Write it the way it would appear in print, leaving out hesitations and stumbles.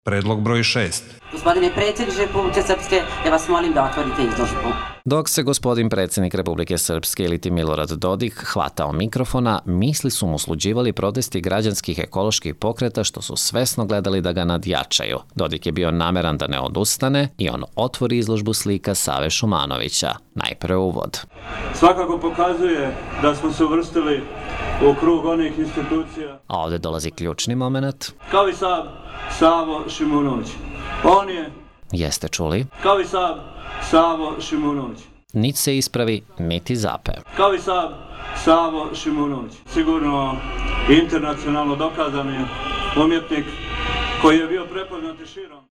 Predlog broj 6. Gospodine predsjedniče Republike Srpske, ja vas molim da otvorite izložbu. Dok se gospodin predsjednik Republike Srpske iliti Milorad Dodik hvatao mikrofona, misli su mu sluđivali protesti građanskih ekoloških pokreta što su svesno gledali da ga nadjačaju. Dodik je bio nameran da ne odustane i on otvori izložbu slika Save Šumanovića. Najpre uvod. Svakako pokazuje da smo se uvrstili u krug onih institucija. A ovdje dolazi ključni moment. Kao i Savo Šimunović. On je... Jeste čuli? Kao i Savo Šimunović. Niti se ispravi, niti zape. Kao i Savo Šimunović. Sigurno internacionalno dokazani umjetnik koji je bio prepoznat širom.